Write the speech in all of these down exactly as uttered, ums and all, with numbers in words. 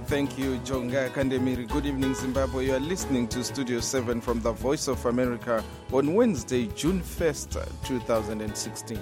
Thank you, Jonga Kandemiri. Good evening, Zimbabwe. You are listening to Studio seven from the Voice of America on Wednesday, June first, twenty sixteen.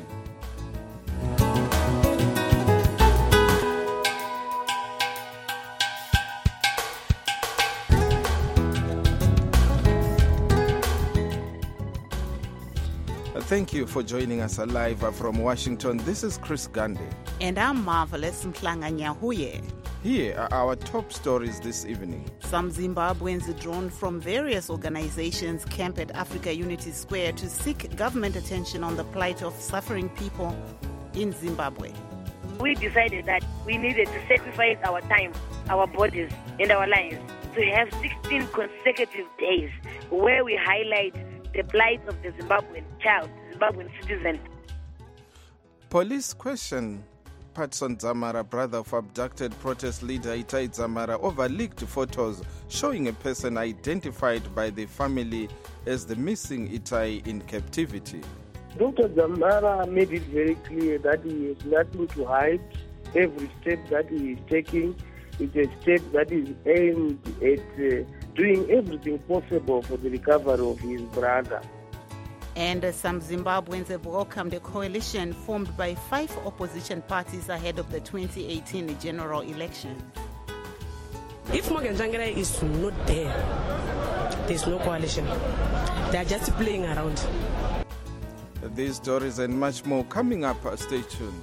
Thank you for joining us live from Washington. This is Chris Gandhi. And I'm Marvelous Mhlanga Nyahuye. Here are our top stories this evening. Some Zimbabweans drawn from various organizations camp at Africa Unity Square to seek government attention on the plight of suffering people in Zimbabwe. We decided that we needed to sacrifice our time, our bodies, and our lives to have sixteen consecutive days where we highlight the plight of the Zimbabwean child, Zimbabwean citizen. Police question Patson Dzamara, brother of abducted protest leader Itai Dzamara, over leaked photos showing a person identified by the family as the missing Itai in captivity. Doctor Dzamara made it very clear that he has nothing to hide. Every step that he is taking is a step that is aimed at uh, doing everything possible for the recovery of his brother. And uh, some Zimbabweans have welcomed a coalition formed by five opposition parties ahead of the twenty eighteen general elections. If Morgan Tsvangirai is not there, there's no coalition. They are just playing around. These stories and much more coming up. Stay tuned.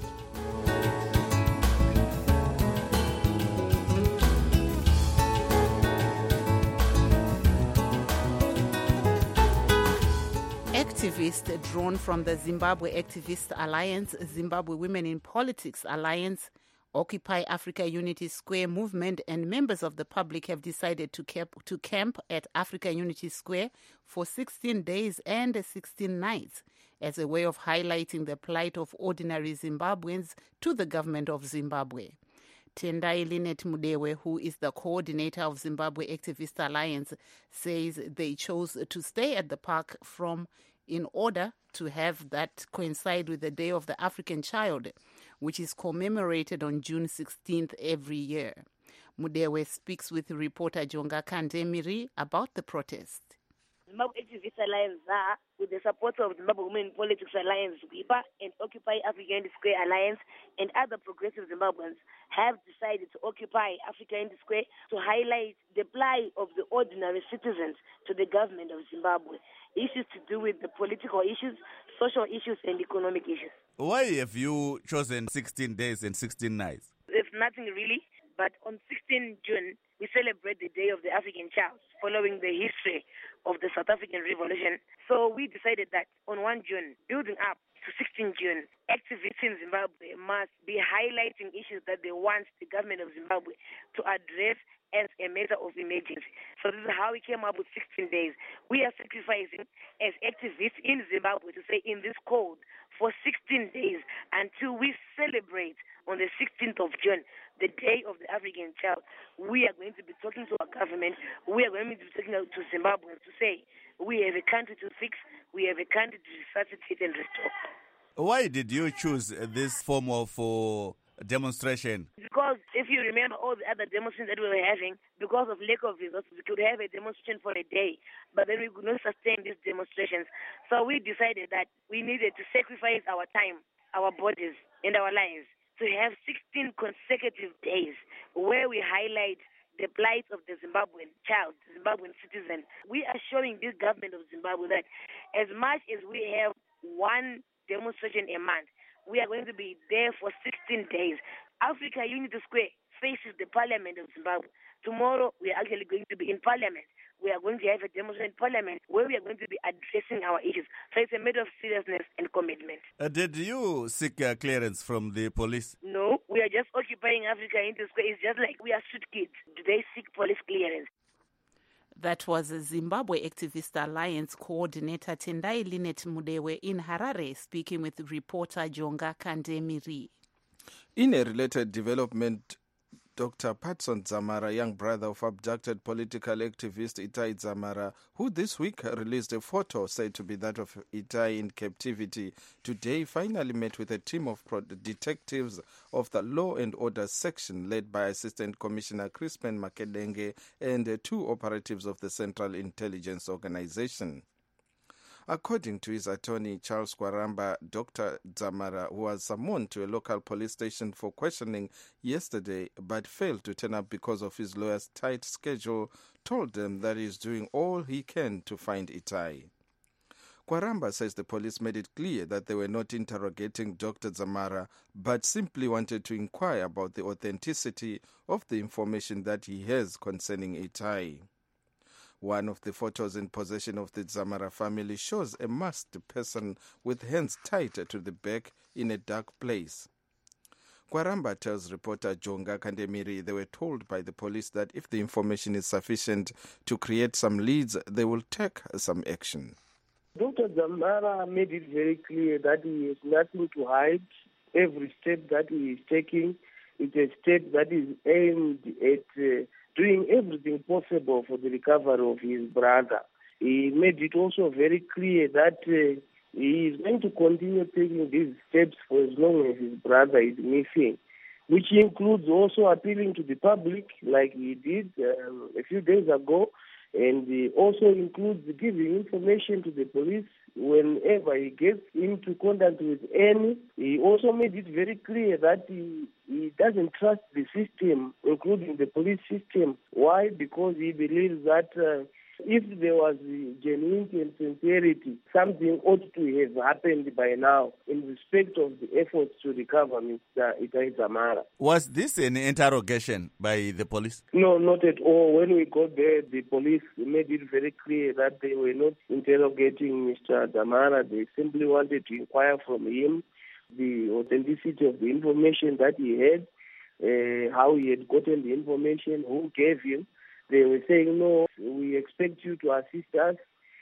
Activists drawn from the Zimbabwe Activist Alliance, Zimbabwe Women in Politics Alliance, Occupy Africa Unity Square movement, and members of the public have decided to camp, to camp at Africa Unity Square for sixteen days and sixteen nights as a way of highlighting the plight of ordinary Zimbabweans to the government of Zimbabwe. Tendai Linet Mudewe, who is the coordinator of Zimbabwe Activist Alliance, says they chose to stay at the park from in order to have that coincide with the Day of the African Child, which is commemorated on June sixteenth every year. Mudewe speaks with reporter Jonga Kandemiri about the protest. Zimbabwe Activist Alliance, ZA, with the support of Zimbabwe Women in Politics Alliance, ZWIPA, and Occupy Africa Unity Square Alliance, and other progressive Zimbabweans, have decided to occupy Africa Unity Square to highlight the plight of the ordinary citizens to the government of Zimbabwe. Issues to do with the political issues, social issues, and economic issues. Why have you chosen sixteen days and sixteen nights? There's nothing really, but on sixteenth June, we celebrate the Day of the African Child, following the history of the South African Revolution. So we decided that on first June, building up to sixteenth June, activists in Zimbabwe must be highlighting issues that they want the government of Zimbabwe to address as a matter of emergency. So this is how we came up with sixteen days. We are sacrificing as activists in Zimbabwe to say in this code for sixteen days until we celebrate on the sixteenth of June, the Day of the African Child. We are going to be talking to our government. We are going to be talking to Zimbabweans to say we have a country to fix, we have a country to resuscitate and restore. Why did you choose this form of uh, demonstration? Because if you remember all the other demonstrations that we were having, because of lack of resources, we could have a demonstration for a day, but then we could not sustain these demonstrations. So we decided that we needed to sacrifice our time, our bodies, and our lives to have sixteen consecutive days where we highlight the plight of the Zimbabwean child, the Zimbabwean citizen. We are showing this government of Zimbabwe that as much as we have one demonstration a month, we are going to be there for sixteen days. Africa Unity Square faces the Parliament of Zimbabwe. Tomorrow, we are actually going to be in Parliament. We are going to have a demonstration in Parliament where we are going to be addressing our issues. So it's a matter of seriousness and commitment. Uh, did you seek uh, clearance from the police? No, we are just occupying Africa Unity Square. It's just like we are street kids. Do they seek police clearance? That was a Zimbabwe Activist Alliance coordinator Tendai Linet Mudewe in Harare, speaking with reporter Jonga Kandemiri. In a related development, Doctor Patson Dzamara, young brother of abducted political activist Itai Dzamara, who this week released a photo said to be that of Itai in captivity, today finally met with a team of detectives of the Law and Order section led by Assistant Commissioner Crispin Makedenge and two operatives of the Central Intelligence Organization. According to his attorney, Charles Kwaramba, Doctor Dzamara, who was summoned to a local police station for questioning yesterday but failed to turn up because of his lawyer's tight schedule, told them that he is doing all he can to find Itai. Kwaramba says the police made it clear that they were not interrogating Doctor Dzamara but simply wanted to inquire about the authenticity of the information that he has concerning Itai. One of the photos in possession of the Dzamara family shows a masked person with hands tied to the back in a dark place. Kwaramba tells reporter Jonga Kandemiri they were told by the police that if the information is sufficient to create some leads, they will take some action. Doctor Dzamara made it very clear that he has nothing to hide. Every step that he is taking is a step that is aimed at uh, doing everything possible for the recovery of his brother. He made it also very clear that uh, he is going to continue taking these steps for as long as his brother is missing, which includes also appealing to the public like he did um, a few days ago, and uh, also includes giving information to the police whenever he gets into contact with any. He also made it very clear that he, he doesn't trust the system, including the police system. Why? Because he believes that uh, if there was genuinity and sincerity, something ought to have happened by now in respect of the efforts to recover Mister Itai Dzamara. Was this an interrogation by the police? No, not at all. When we got there, the police made it very clear that they were not interrogating Mister Dzamara. They simply wanted to inquire from him the authenticity of the information that he had, uh, how he had gotten the information, who gave him. They were saying, no, we expect you to assist us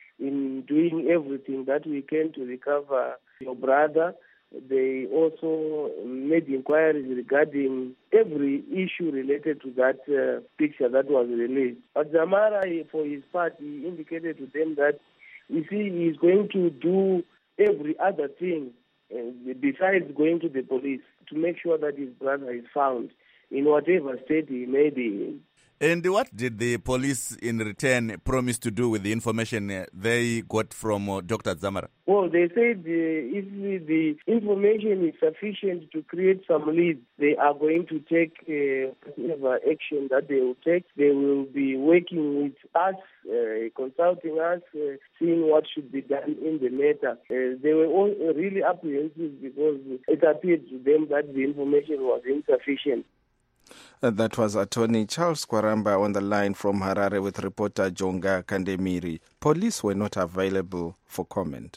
in doing everything that we can to recover your brother. They also made inquiries regarding every issue related to that uh, picture that was released. But Dzamara, for his part, he indicated to them that, you see, he is going to do every other thing uh, besides going to the police to make sure that his brother is found in whatever state he may be in. And what did the police in return promise to do with the information they got from uh, Doctor Dzamara? Well, they said uh, if the information is sufficient to create some leads, they are going to take uh, whatever action that they will take. They will be working with us, uh, consulting us, uh, seeing what should be done in the matter. Uh, they were all really apprehensive because it appeared to them that the information was insufficient. Uh, that was attorney Charles Kwaramba on the line from Harare with reporter Jonga Kandemiri. Police were not available for comment.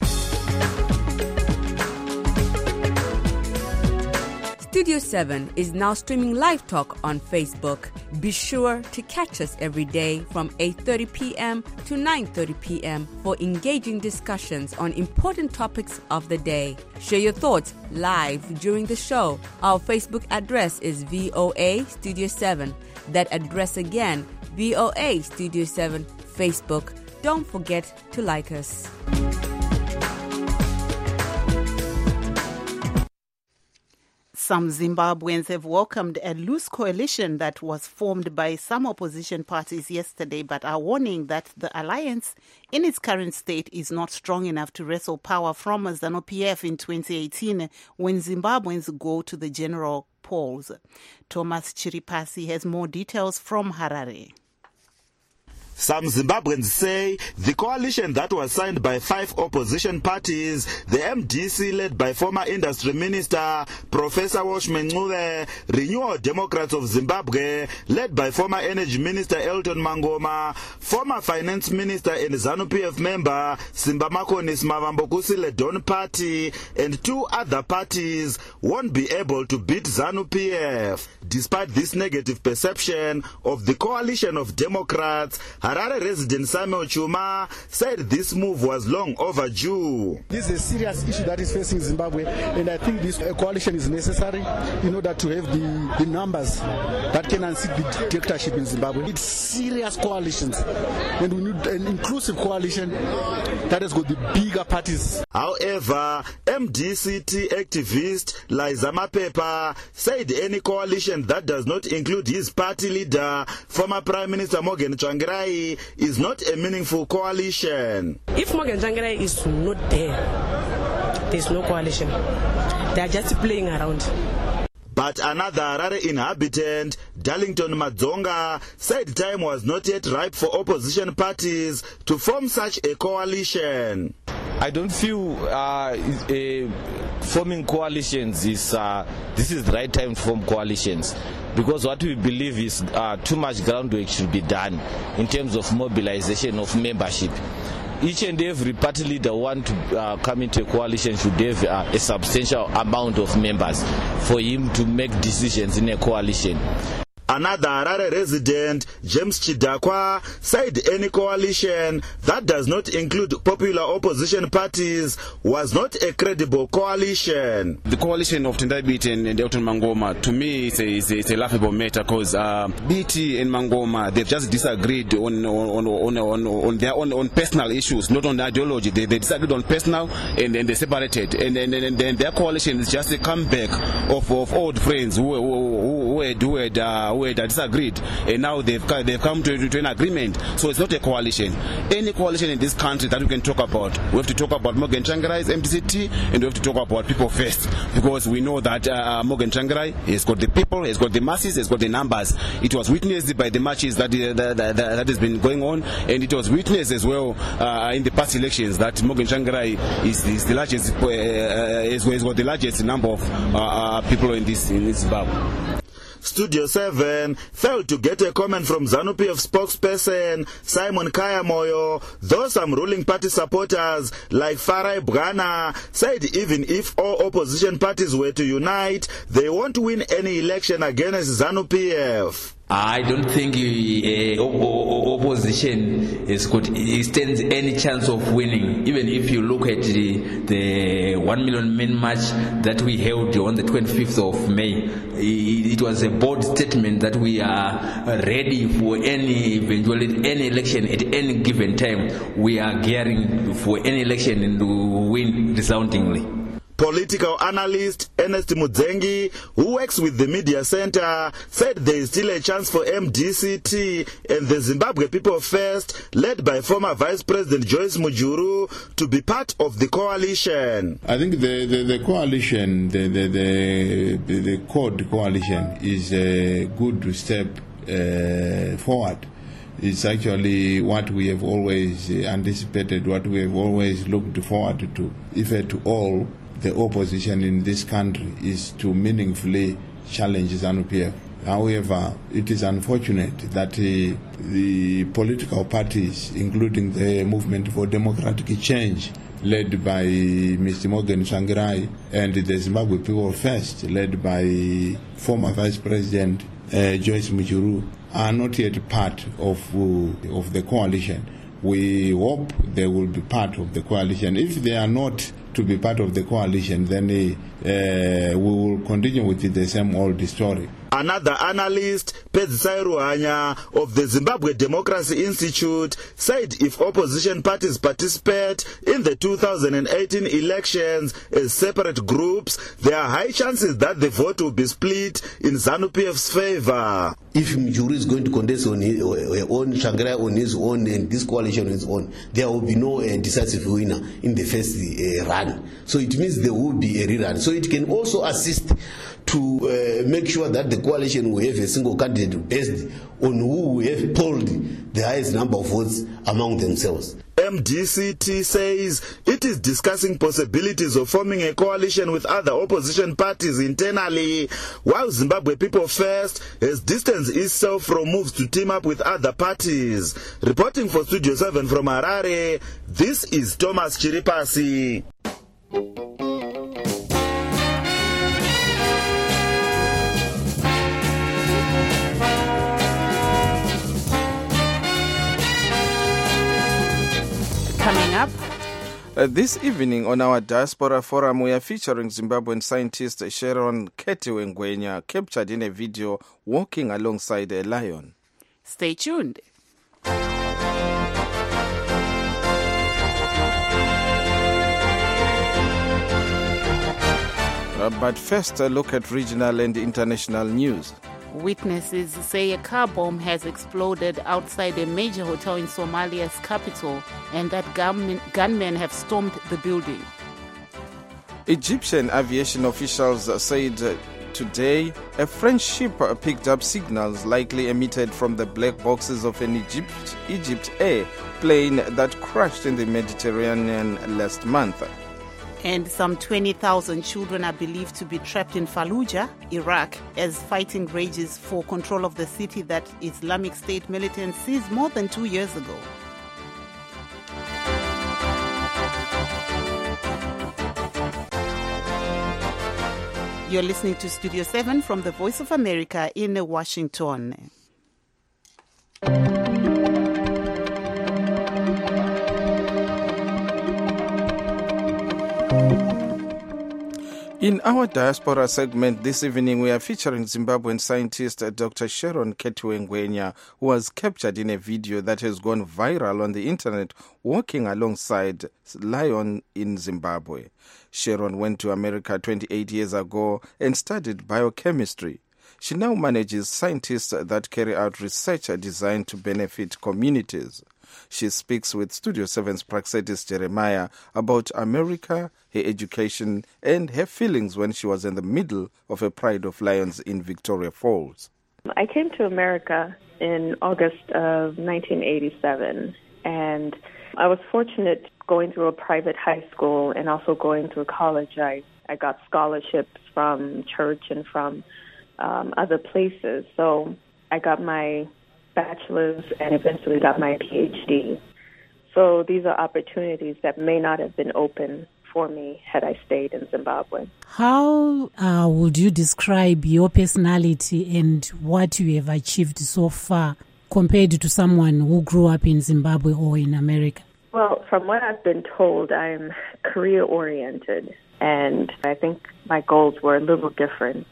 Studio seven is now streaming live talk on Facebook. Be sure to catch us every day from eight thirty p.m. to nine thirty p.m. for engaging discussions on important topics of the day. Share your thoughts live during the show. Our Facebook address is V O A Studio seven. That address again, V O A Studio seven Facebook. Don't forget to like us. Some Zimbabweans have welcomed a loose coalition that was formed by some opposition parties yesterday, but are warning that the alliance in its current state is not strong enough to wrestle power from ZANU-P F in twenty eighteen when Zimbabweans go to the general polls. Thomas Chiripasi has more details from Harare. Some Zimbabweans say the coalition that was signed by five opposition parties, the M D C led by former Industry Minister Professor Washman Ncube, Renewal Democrats of Zimbabwe led by former Energy Minister Elton Mangoma, former Finance Minister and ZANU-P F member Simba Makonis Mavambokusile Don Party, and two other parties won't be able to beat ZANU-P F. Despite this negative perception of the coalition of Democrats, Harare resident Samuel Chuma said this move was long overdue. This is a serious issue that is facing Zimbabwe, and I think this coalition is necessary in order to have the, the numbers that can unseat the dictatorship in Zimbabwe. It's serious coalitions, and we need an inclusive coalition that has got the bigger parties. However, M D C T activist Liza Mapepa said any coalition that does not include his party leader, former Prime Minister Morgan Tsvangirai, is not a meaningful coalition. If Morgan Tsvangirai is not there, there's no coalition. They are just playing around. But another Harare inhabitant, Darlington Madzonga, said time was not yet ripe for opposition parties to form such a coalition. I don't feel uh, uh, forming coalitions is uh, this is the right time to form coalitions, because what we believe is uh, too much groundwork should be done in terms of mobilization of membership. Each and every party leader want to uh, come into a coalition should have uh, a substantial amount of members for him to make decisions in a coalition. Another Harare resident, James Chidakwa, said any coalition that does not include popular opposition parties was not a credible coalition. The coalition of Tendai B T and, and Elton Mangoma, to me, it's a, it's a, it's a laughable matter, because uh, B T and Mangoma, they've just disagreed on on on on, on their own on personal issues, not on the ideology. They, they disagreed on personal, and then they separated. And then and, and, and their coalition is just a comeback of, of old friends who who, who, who had, who had uh, who had disagreed, and now they've they've come to, to an agreement. So it's not a coalition. Any coalition in this country that we can talk about, we have to talk about Morgan Tsvangirai's M D C T, and we have to talk about people first, because we know that uh, Morgan Tsvangirai has got the people, has got the masses, has got the numbers. It was witnessed by the marches that uh, that, that, that has been going on, and it was witnessed as well uh, in the past elections that Morgan Tsvangirai is, is the largest, uh, has, has got the largest number of uh, uh, people in this in this Zimbabwe. Studio seven failed to get a comment from ZANU-P F spokesperson Simon Kayamoyo, though some ruling party supporters like Farai Bwana said even if all opposition parties were to unite, they won't win any election against ZANU-P F. I don't think uh, op- opposition is good, it stands any chance of winning. Even if you look at the, the one million men march that we held on the twenty-fifth of May, it, it was a bold statement that we are ready for any eventuality, any election at any given time. We are gearing for any election and to win resoundingly. Political analyst Ernest Mudzengi, who works with the Media Center, said there is still a chance for M D C T and the Zimbabwe People First, led by former Vice President Joyce Mujuru, to be part of the coalition. I think the, the, the coalition, the, the, the, the, the CORD coalition is a good step uh, forward. It's actually what we have always anticipated, what we have always looked forward to. If at all, the opposition in this country is to meaningfully challenge ZANU-P F. However, it is unfortunate that uh, the political parties, including the Movement for Democratic Change, led by Mister Morgan Tsvangirai, and the Zimbabwe People First, led by former Vice President uh, Joyce Mujuru, are not yet part of, uh, of the coalition. We hope they will be part of the coalition. If they are not to be part of the coalition, then uh, we will continue with the same old story. Another analyst, Pedzisai Ruhanya of the Zimbabwe Democracy Institute, said if opposition parties participate in the two thousand eighteen elections as separate groups, there are high chances that the vote will be split in ZANU-P F's favor. If Mujuru is going to contest on his own, Tsvangirai on his own, and this coalition on his own, there will be no uh, decisive winner in the first uh, run. So it means there will be a rerun. So it can also assist to uh, make sure that the coalition will have a single candidate based on who will have polled the highest number of votes among themselves. M D C T says it is discussing possibilities of forming a coalition with other opposition parties internally, while Zimbabwe People First has distanced itself from moves to team up with other parties. Reporting for Studio seven from Harare, this is Thomas Chiripasi. Uh, this evening on our Diaspora Forum, we are featuring Zimbabwean scientist Sharon Ketiwe-Ngwenya, captured in a video walking alongside a lion. Stay tuned. Uh, but first, a look at regional and international news. Witnesses say a car bomb has exploded outside a major hotel in Somalia's capital and that gunmen, gunmen have stormed the building. Egyptian aviation officials said today a French ship picked up signals likely emitted from the black boxes of an Egypt, Egypt Air plane that crashed in the Mediterranean last month. And some twenty thousand children are believed to be trapped in Fallujah, Iraq, as fighting rages for control of the city that Islamic State militants seized more than two years ago. You're listening to Studio seven from the Voice of America in Washington. In our Diaspora segment this evening, we are featuring Zimbabwean scientist Doctor Sharon Ketiwe-Ngwenya, who was captured in a video that has gone viral on the internet walking alongside lion in Zimbabwe. Sharon went to America twenty-eight years ago and studied biochemistry. She now manages scientists that carry out research designed to benefit communities. She speaks with Studio seven's Praxedis Jeremiah about America, her education, and her feelings when she was in the middle of a Pride of Lions in Victoria Falls. I came to America in August of nineteen eighty-seven, and I was fortunate going through a private high school and also going through college. I, I got scholarships from church and from um, other places. So I got my bachelor's and eventually got my P H D. So these are opportunities that may not have been open for me had I stayed in Zimbabwe. How uh, would you describe your personality and what you have achieved so far compared to someone who grew up in Zimbabwe or in America? Well, from what I've been told, I'm career-oriented, and I think my goals were a little different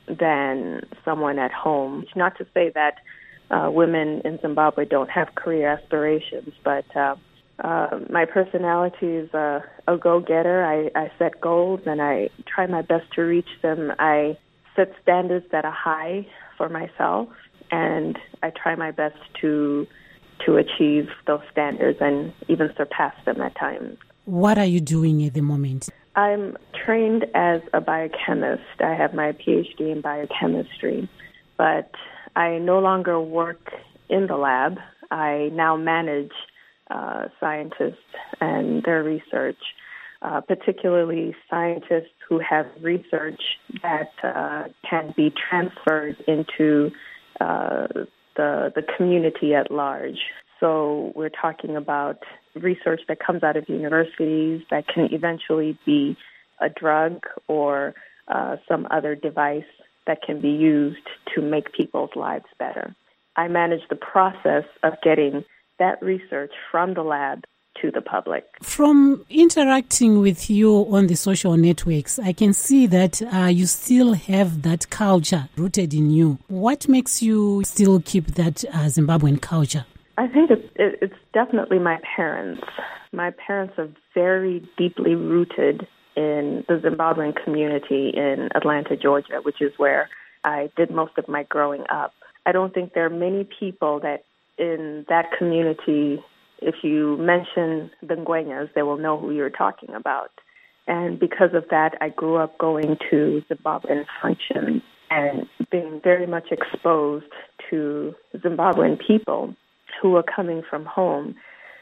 than someone at home. Not to say that Uh, women in Zimbabwe don't have career aspirations, but uh, uh, my personality is a, a go-getter. I, I set goals and I try my best to reach them. I set standards that are high for myself, and I try my best to to achieve those standards and even surpass them at times. What are you doing at the moment? I'm trained as a biochemist. I have my P H D in biochemistry, but I no longer work in the lab. I now manage uh, scientists and their research, uh, particularly scientists who have research that uh, can be transferred into uh, the the community at large. So we're talking about research that comes out of universities that can eventually be a drug or uh, some other device that can be used to make people's lives better. I manage the process of getting that research from the lab to the public. From interacting with you on the social networks, I can see that uh, you still have that culture rooted in you. What makes you still keep that uh, Zimbabwean culture? I think it's, it's definitely my parents. My parents are very deeply rooted in the Zimbabwean community in Atlanta, Georgia, which is where I did most of my growing up. I don't think there are many people that in that community, if you mention the Ngwenyas, they will know who you're talking about. And because of that, I grew up going to Zimbabwean functions and being very much exposed to Zimbabwean people who were coming from home.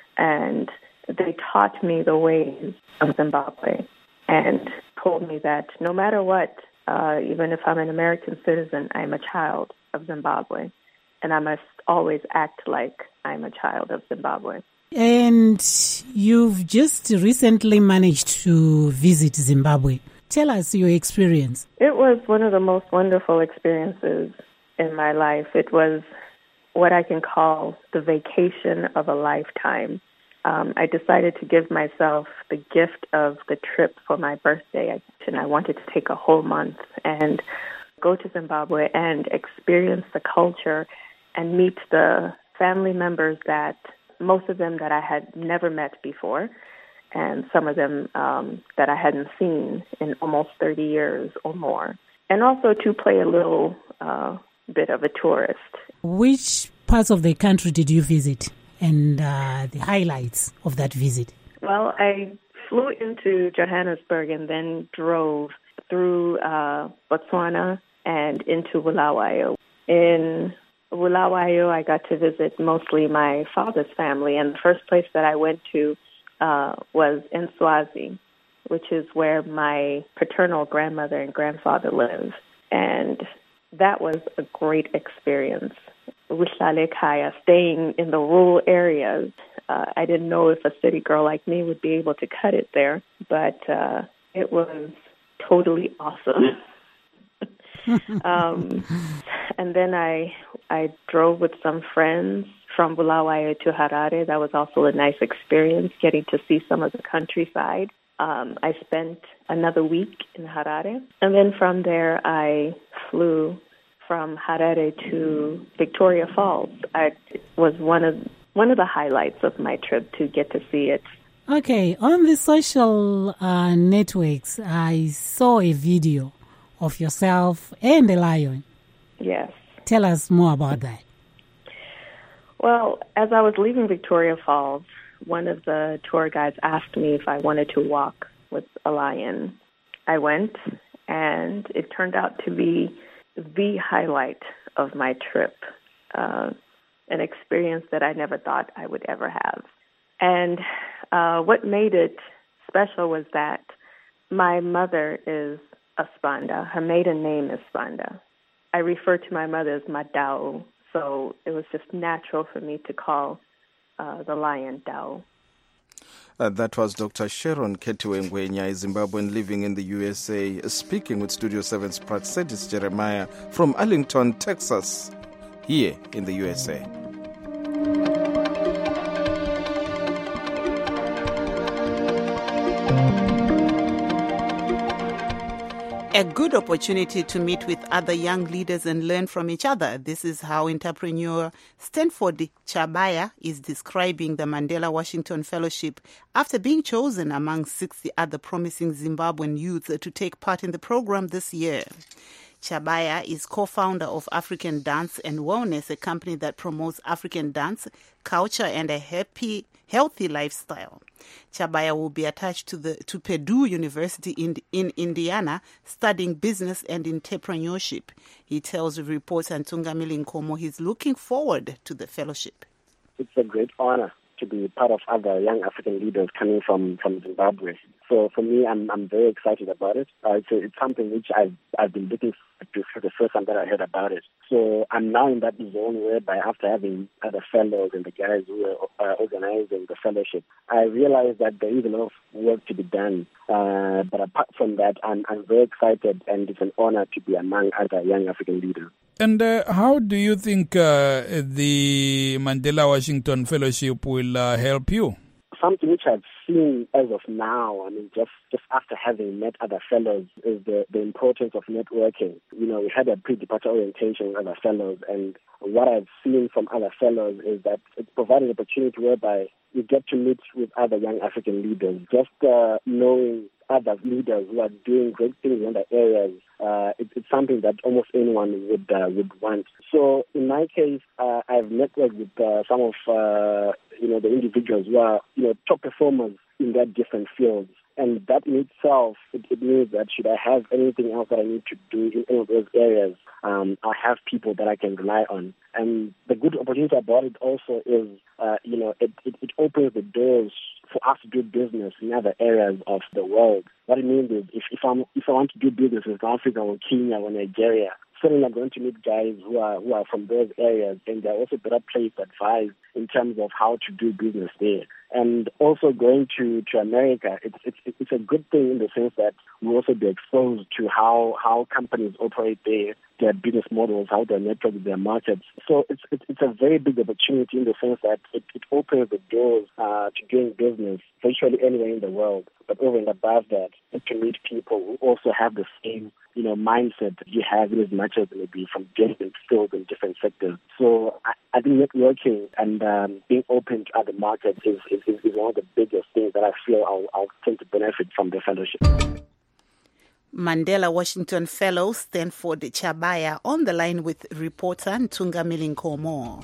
And they taught me the ways of Zimbabwe and told me that no matter what, uh, even if I'm an American citizen, I'm a child of Zimbabwe, and I must always act like I'm a child of Zimbabwe. And you've just recently managed to visit Zimbabwe. Tell us your experience. It was one of the most wonderful experiences in my life. It was what I can call the vacation of a lifetime. um, I decided to give myself the gift of the trip for my birthday. And I wanted to take a whole month and go to Zimbabwe and experience the culture and meet the family members that, most of them that I had never met before, and some of them um, that I hadn't seen in almost thirty years or more. And also to play a little uh, bit of a tourist. Which parts of the country did you visit and uh, the highlights of that visit? Well, I flew into Johannesburg and then drove through uh, Botswana and into Bulawayo. In Bulawayo, I got to visit mostly my father's family, and the first place that I went to uh, was in Swazi, which is where my paternal grandmother and grandfather live. And that was a great experience. Staying in the rural areas. Uh, I didn't know if a city girl like me would be able to cut it there, but uh, it was totally awesome. um, and then I I drove with some friends from Bulawayo to Harare. That was also a nice experience, getting to see some of the countryside. Um, I spent another week in Harare. And then from there, I flew from Harare to Victoria Falls. I, it was one of one of the highlights of my trip to get to see it. Okay, on the social uh, networks, I saw a video of yourself and the lion. Yes. Tell us more about that. Well, as I was leaving Victoria Falls, one of the tour guides asked me if I wanted to walk with a lion. I went, and it turned out to be the highlight of my trip, uh, an experience that I never thought I would ever have. And uh, what made it special was that my mother is a Spanda. Her maiden name is Spanda. I refer to my mother as Madao, so it was just natural for me to call uh, the lion Dao. Uh, that was Doctor Sharon Ketiwe Ngwenya, a Zimbabwean living in the U S A, speaking with Studio seven's Praxedis Jeremiah from Arlington, Texas, here in the U S A. A good opportunity to meet with other young leaders and learn from each other. This is how entrepreneur Stanford Chabaya is describing the Mandela Washington Fellowship after being chosen among sixty other promising Zimbabwean youth to take part in the program this year. Chabaya is co-founder of African Dance and Wellness, a company that promotes African dance, culture, and a happy, healthy lifestyle. Chabaya will be attached to the to Purdue University in in Indiana, studying business and entrepreneurship. He tells reporter Ntungamili Nkomo he's looking forward to the fellowship. It's a great honor to be part of other young African leaders coming from, from Zimbabwe. So for me, I'm I'm very excited about it. Uh, it's, a, it's something which I've, I've been looking to for the first time that I heard about it. So I'm now in that zone whereby after having other fellows and the guys who are uh, organizing the fellowship, I realized that there is a lot of work to be done. Uh, but apart from that, I'm, I'm very excited, and it's an honor to be among other young African leaders. And uh, how do you think uh, the Mandela Washington Fellowship will uh, help you? Something which I've seen as of now, I mean, just, just after having met other fellows, is the, the importance of networking. You know, we had a pre-departure orientation with other fellows, and what I've seen from other fellows is that it provided an opportunity whereby you get to meet with other young African leaders. Just uh, knowing other leaders who are doing great things in other areas, uh, it, it's something that almost anyone would uh, would want. So in my case, uh, I've networked with uh, some of uh, you know the individuals who are you know top performers in their different fields. And that in itself, it, it means that should I have anything else that I need to do in any of those areas, um, I have people that I can rely on. And the good opportunity about it also is, uh, you know, it, it, it opens the doors for us to do business in other areas of the world. What it means is if, if, I'm, if I want to do business in South Africa or Kenya or Nigeria, certainly I'm going to meet guys who are who are from those areas, and they're also better placed to advise in terms of how to do business there. And also going to, to America, it's, it's it's a good thing in the sense that we also be exposed to how, how companies operate their, their business models, how they network their markets. So it's, it's it's a very big opportunity in the sense that it, it opens the doors uh, to doing business virtually anywhere in the world. But over and above that, it can meet people who also have the same, you know, mindset that you have, in as much as maybe from different fields and different sectors. So I, I think networking and um, being open to other markets is, is, is one of the biggest things that I feel I'll, I'll tend to benefit from the fellowship. Mandela Washington Fellow Stanford Chabaya on the line with reporter Ntunga Milinkomo.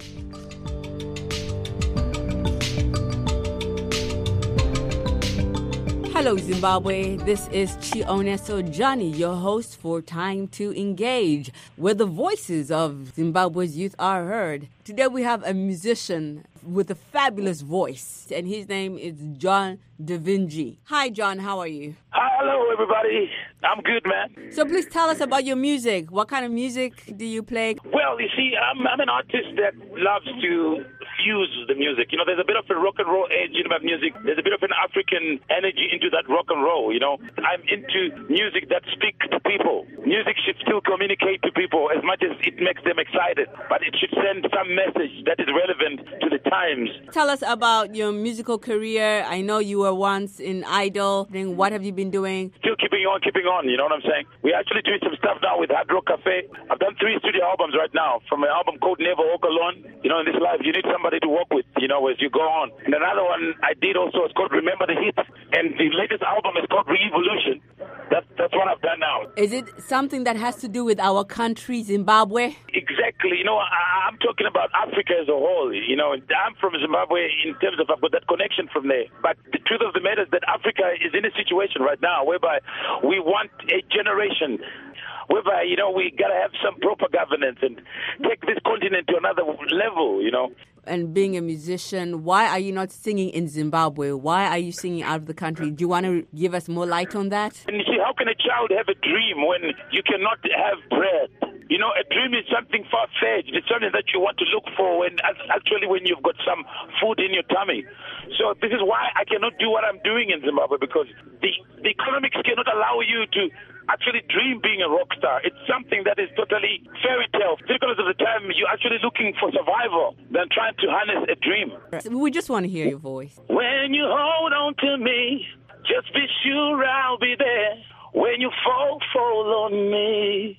Hello, Zimbabwe. This is Chioneso Johnny, your host for Time to Engage, where the voices of Zimbabwe's youth are heard. Today we have a musician with a fabulous voice, and his name is John DaVinci. Hi, John. How are you? Hello, everybody. I'm good, man. So please tell us about your music. What kind of music do you play? Well, you see, I'm, I'm an artist that loves to fuse the music. You know, there's a bit of a rock and roll edge in my music. There's a bit of an African energy into that rock and roll, you know. I'm into music that speaks to people. Music should still communicate to people as much as it makes them excited, but it should send some message that is relevant to the times. Tell us about your musical career. I know you were once in Idol. What have you been doing? Still keeping on, keeping on, you know what I'm saying? We're actually doing some stuff now with Hard Rock Cafe. I've done three studio albums right now, from an album called Never Walk Alone. You know, in this life, you need somebody to work with, you know, as you go on. And another one I did also, it's called Remember the Hits. And the latest album is called Re-Evolution. That's, that's what I've done now. Is it something that has to do with our country, Zimbabwe? Exactly. You know, I, I'm talking about Africa as a whole. You know, I'm from Zimbabwe in terms of I've got that connection from there. But the truth of the matter is that Africa is in a situation right now whereby we want a generation whereby, you know, we got to have some proper governance and take this continent to another level, you know. And being a musician, why are you not singing in Zimbabwe? Why are you singing out of the country? Do you want to give us more light on that? And you see, how can a child have a dream when you cannot have bread? You know, a dream is something far-fetched. It's something that you want to look for when actually when you've got some food in your tummy. So this is why I cannot do what I'm doing in Zimbabwe, because the, the economics cannot allow you to actually dream being a rock star. It's something that is totally fairy tale. Because of the time, you're actually looking for survival than trying to harness a dream. We just want to hear your voice. When you hold on to me, just be sure I'll be there. When you fall, fall on me.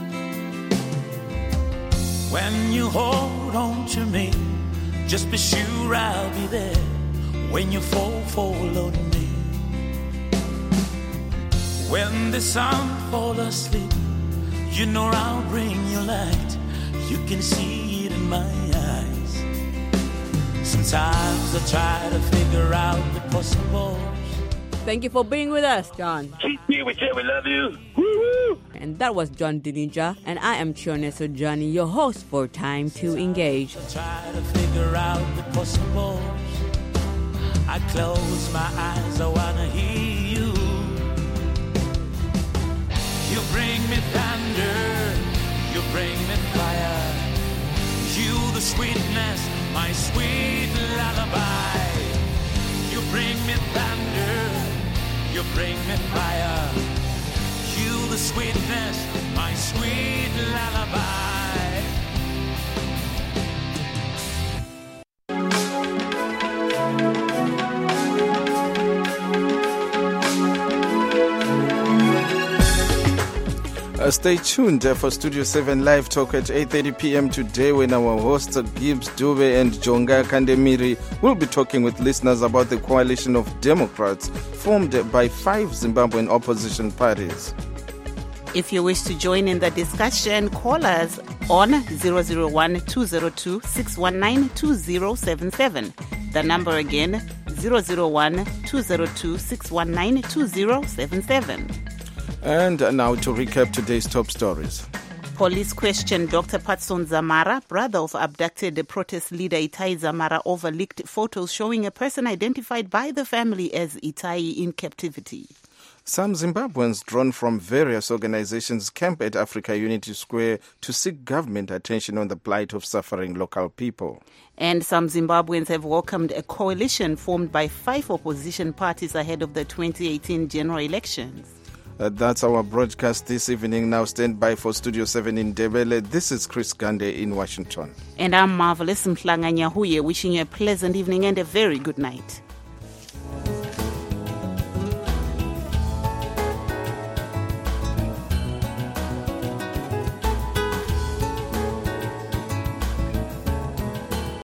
When you hold on to me, just be sure I'll be there. When you fall, fall on me. When the sun falls asleep, you know I'll bring you light. You can see it in my eyes. Sometimes I try to figure out the possible. Thank you for being with us, John. Keep me, we say we love you. Woo-hoo. And that was John DaVinci, and I am Chioneso Johnny, your host for Time to Engage. I try to figure out the possible. I close my eyes, I wanna hear you. You bring me thunder, you bring me fire. You the sweetness, my sweet lullaby. You bring me thunder, you bring me fire. You the sweetness, my sweet lullaby. Uh, stay tuned uh, for Studio seven Live Talk at eight thirty p.m. today, when our hosts Gibbs Dube and Jonga Kandemiri will be talking with listeners about the coalition of Democrats formed by five Zimbabwean opposition parties. If you wish to join in the discussion, call us on zero zero one, two zero two, six one nine, two zero seven seven. The number again, zero zero one, two zero two, six one nine, two zero seven seven. And now to recap today's top stories. Police question Doctor Patson Dzamara, brother of abducted protest leader Itai Dzamara, over leaked photos showing a person identified by the family as Itai in captivity. Some Zimbabweans drawn from various organizations camp at Africa Unity Square to seek government attention on the plight of suffering local people. And some Zimbabweans have welcomed a coalition formed by five opposition parties ahead of the twenty eighteen general elections. Uh, that's our broadcast this evening. Now stand by for Studio seven in Ndebele. This is Chris Gande in Washington. And I'm Marvelous Mhlanga Nyahuye, wishing you a pleasant evening and a very good night.